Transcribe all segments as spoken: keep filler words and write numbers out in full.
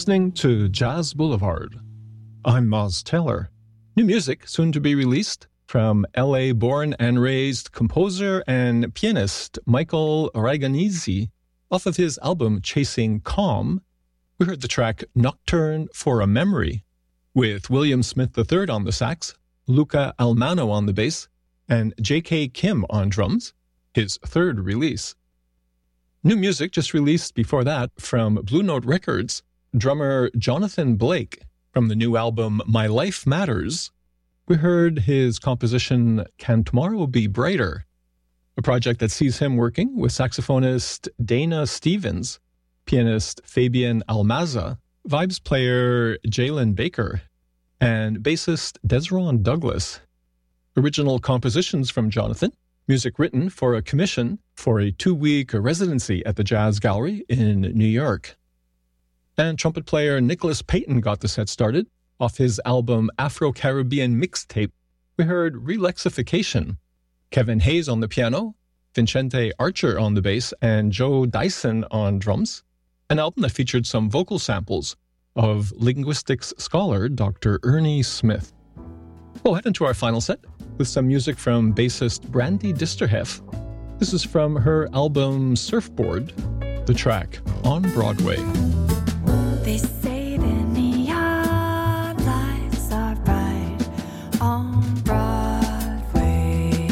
listening to Jazz Boulevard. I'm Moz Taylor. New music soon to be released from L A born and raised composer and pianist Michael Raganizzi off of his album Chasing Calm. We heard the track Nocturne for a Memory with William Smith the third on the sax, Luca Almano on the bass, and J K Kim on drums, his third release. New music just released before that from Blue Note Records, drummer Jonathan Blake from the new album My Life Matters. We heard his composition Can Tomorrow Be Brighter, a project that sees him working with saxophonist Dana Stevens, pianist Fabian Almaza, vibes player Jalen Baker, and bassist Desron Douglas. Original compositions from Jonathan, music written for a commission for a two-week residency at the Jazz Gallery in New York. And trumpet player Nicholas Payton got the set started off his album Afro-Caribbean Mixtape. We heard Relaxification, Kevin Hayes on the piano, Vincente Archer on the bass, and Joe Dyson on drums, an album that featured some vocal samples of linguistics scholar Doctor Ernie Smith. We'll head into our final set with some music from bassist Brandy Disterhef. This is from her album Surfboard, the track On Broadway. They say the neon lights are bright on Broadway.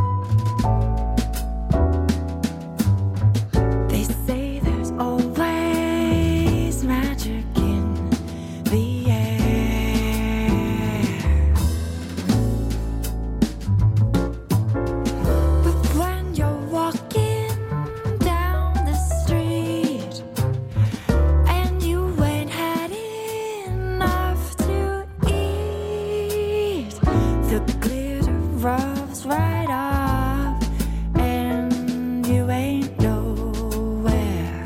They say there's always magic in the air. But when you're walking down the street and you ain't had enough to eat, the glitter rubs right off and you ain't nowhere.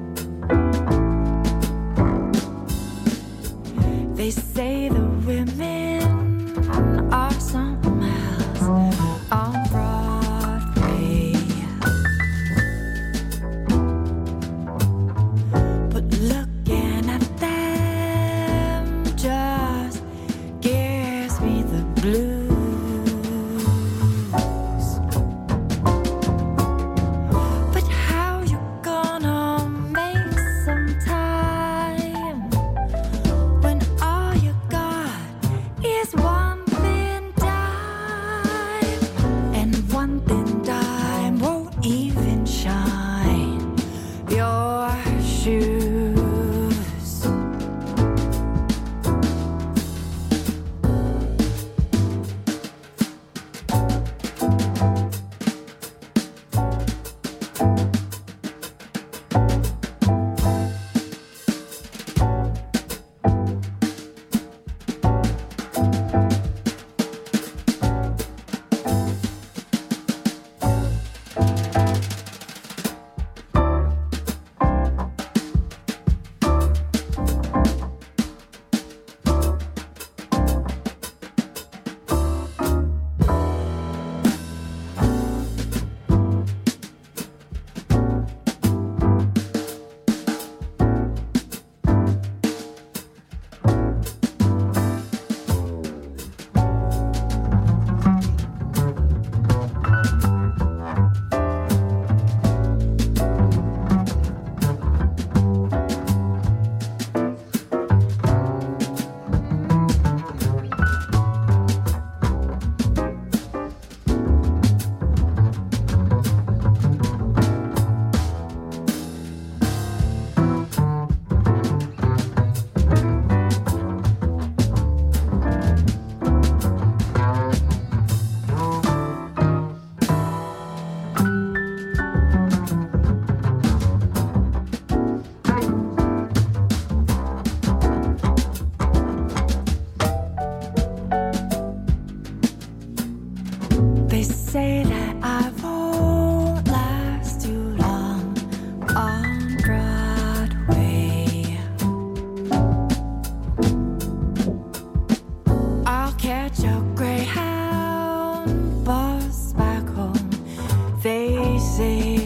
They say the women are something else on Broadway. But looking at them just gives me the blues. But how you gonna make some time when all you got is one thin dime, and one thin dime won't even shine your shoes? They say that I won't last too long on Broadway. I'll catch a Greyhound bus back home, they say.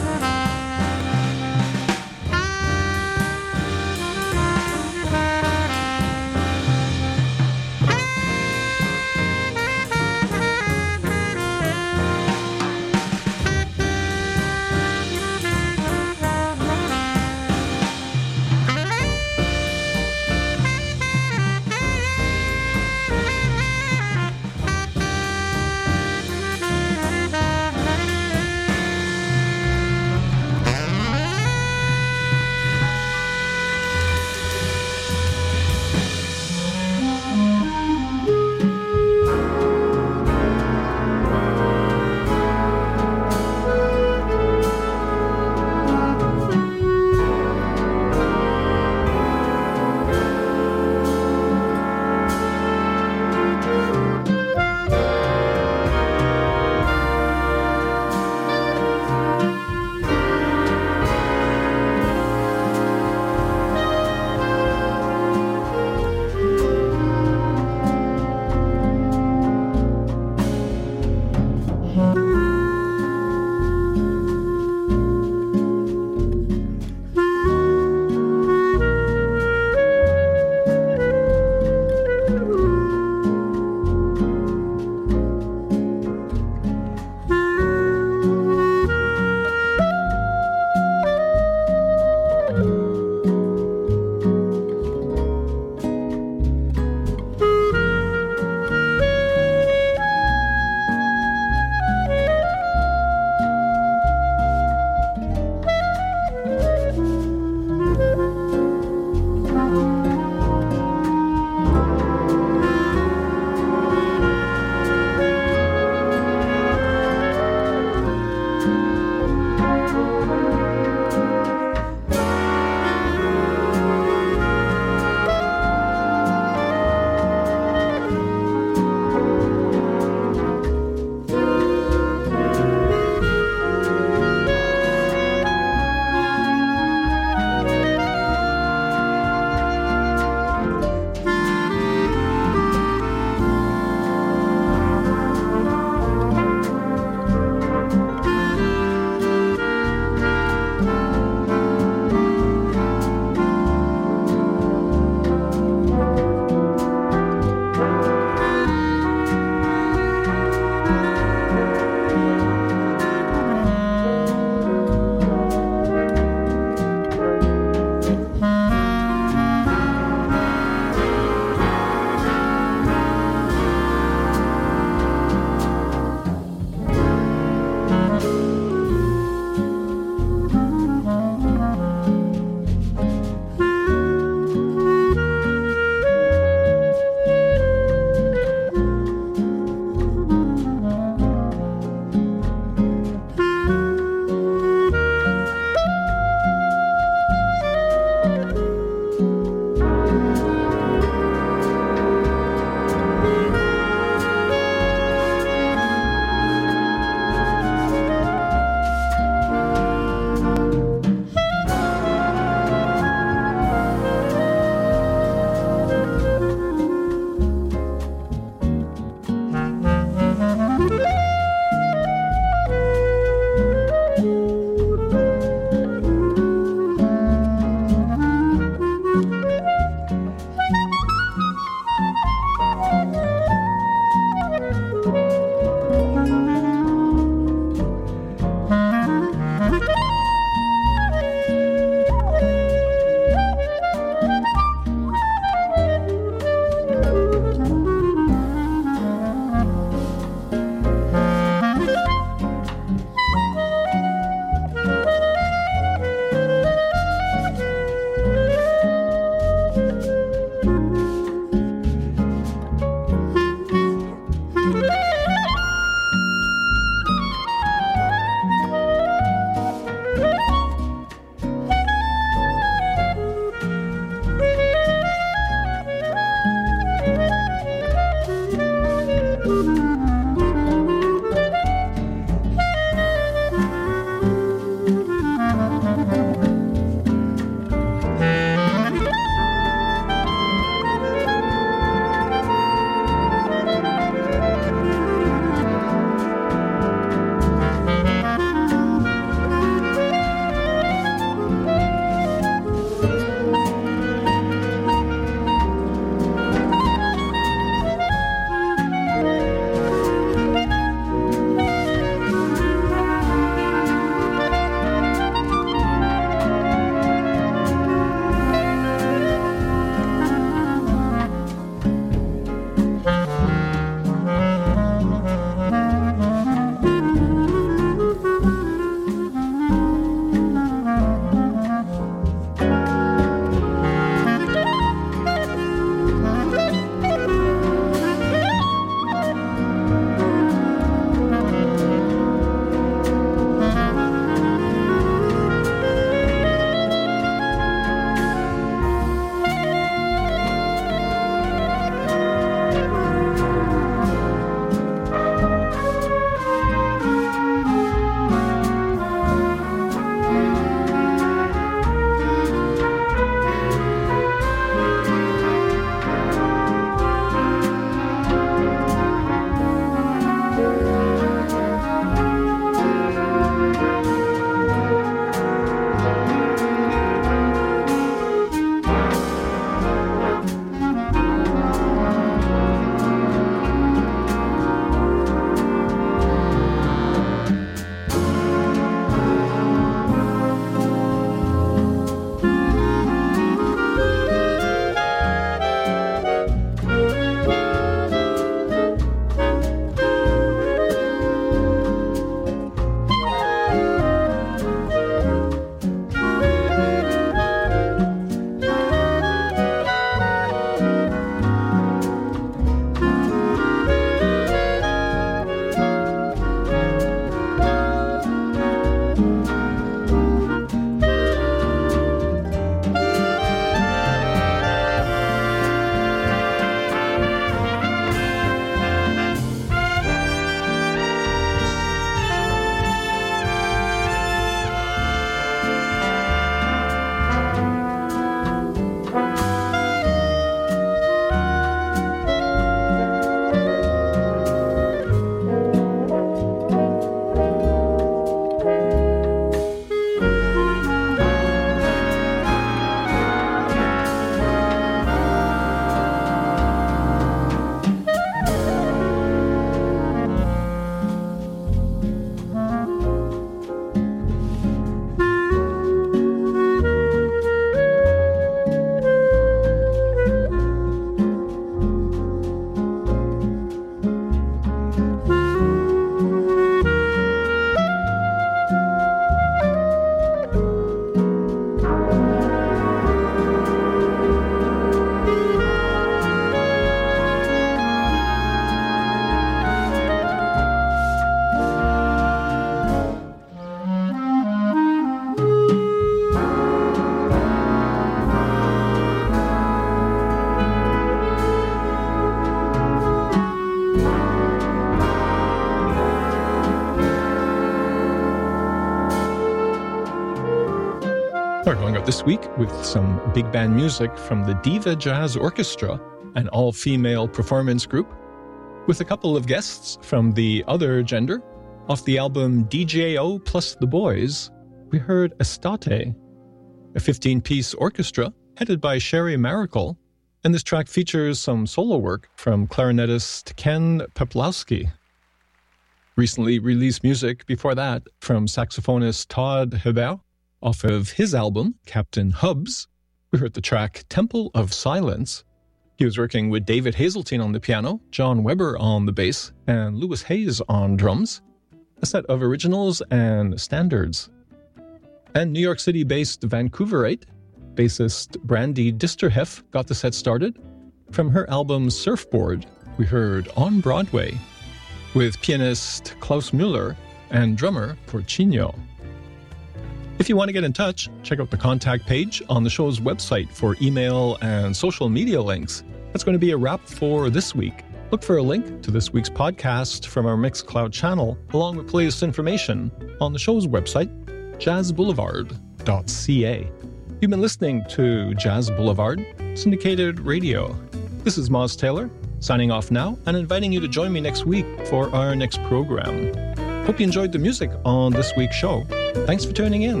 Starting out this week with some big band music from the Diva Jazz Orchestra, an all-female performance group, with a couple of guests from the other gender. Off the album D J O plus the Boys, we heard Estate, a fifteen-piece orchestra headed by Sherry Maricle, and this track features some solo work from clarinetist Ken Peplowski. Recently released music before that from saxophonist Todd Hebert. Off of his album, Captain Hubs, we heard the track Temple of Silence. He was working with David Hazeltine on the piano, John Weber on the bass, and Lewis Hayes on drums. A set of originals and standards. And New York City-based Vancouverite, bassist Brandy Disterhef got the set started. From her album Surfboard, we heard On Broadway, with pianist Klaus Müller and drummer Porcino. If you want to get in touch, check out the contact page on the show's website for email and social media links. That's going to be a wrap for this week. Look for a link to this week's podcast from our Mixcloud channel, along with latest information on the show's website, jazz boulevard dot c a. You've been listening to Jazz Boulevard, syndicated radio. This is Moz Taylor, signing off now and inviting you to join me next week for our next program. Hope you enjoyed the music on this week's show. Thanks for tuning in.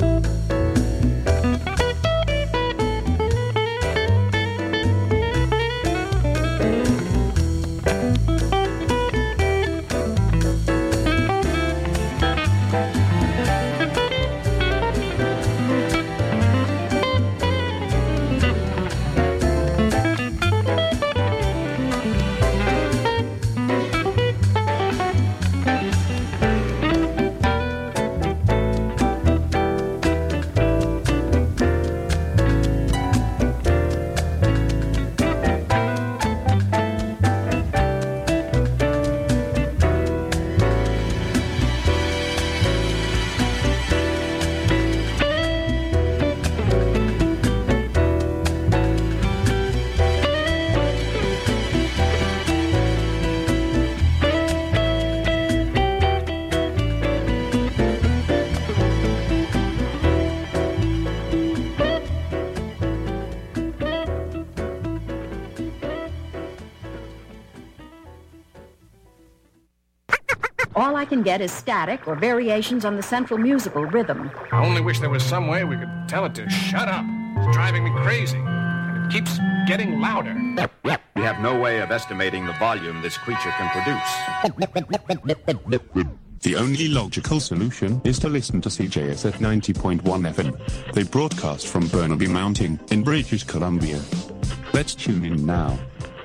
All I can get is static or variations on the central musical rhythm. I only wish there was some way we could tell it to shut up. It's driving me crazy, and it keeps getting louder. We have no way of estimating the volume this creature can produce. The only logical solution is to listen to C J S F ninety point one F M. They broadcast from Burnaby Mountain in British Columbia. Let's tune in now.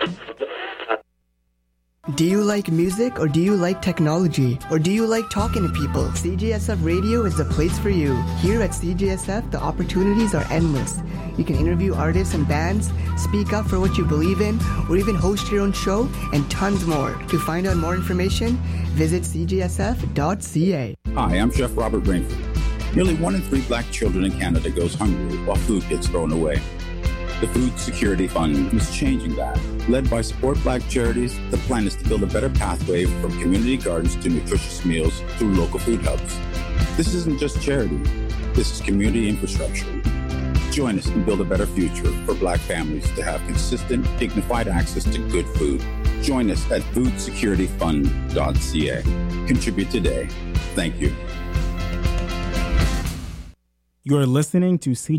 Do you like music, or do you like technology, or do you like talking to people? C J S F Radio is the place for you. Here at C J S F, the opportunities are endless. You can interview artists and bands, speak up for what you believe in, or even host your own show, and tons more. To find out more information, visit c j s f dot c a. Hi, I'm Chef Robert Rainford. Nearly one in three black children in Canada goes hungry while food gets thrown away. The Food Security Fund is changing that. Led by Support Black Charities, the plan is to build a better pathway from community gardens to nutritious meals through local food hubs. This isn't just charity. This is community infrastructure. Join us and build a better future for black families to have consistent, dignified access to good food. Join us at food security fund dot c a. Contribute today. Thank you. You are listening to C